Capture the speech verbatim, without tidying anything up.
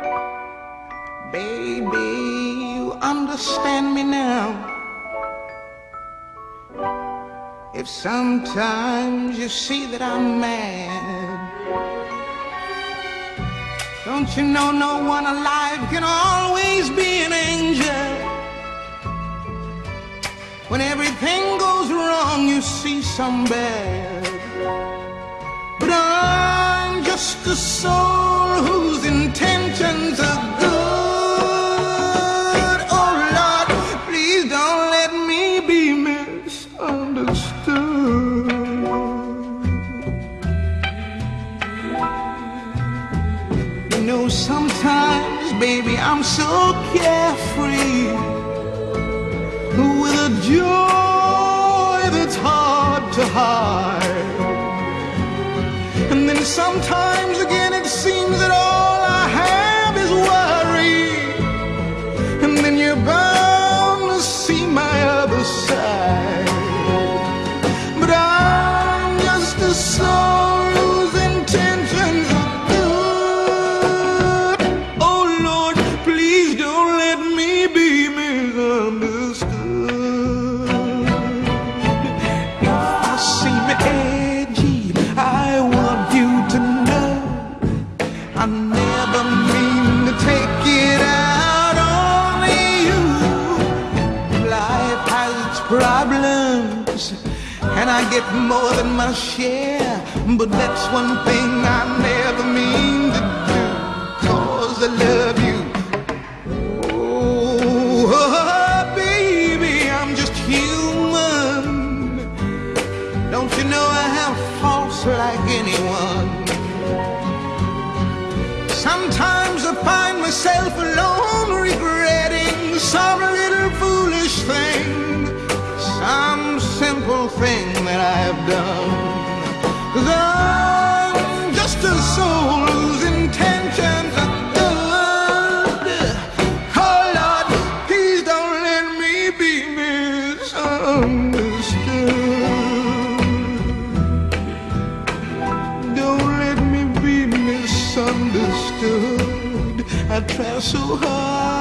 Baby, you understand me now. If sometimes you see that I'm mad, don't you know no one alive can always be an angel? When everything goes wrong, you see some bad. But I'm just a soul whose intentions are good. Oh Lord, please don't let me be misunderstood. You know, sometimes, baby, I'm so carefree, with a joy that's hard to hide. And then sometimes again it seems that all I have is worry. And then you're bound to see my other side. But I'm just a soul whose intentions are good. Oh Lord, please don't let me be misunderstood. If I seem edgy, I want you to know I never mean to take it out on you. Life has its problems, and I get more than my share. But that's one thing I never mean to do, 'cause I love you. Oh, baby, I'm just human. Don't you know I have faults like anyone? Sometimes I find myself alone, regretting some little foolish thing, some simple thing that I've done. 'Cause I'm just a soul whose intentions are good. Oh Lord, please don't let me be misunderstood. Don't let me be misunderstood. I try so hard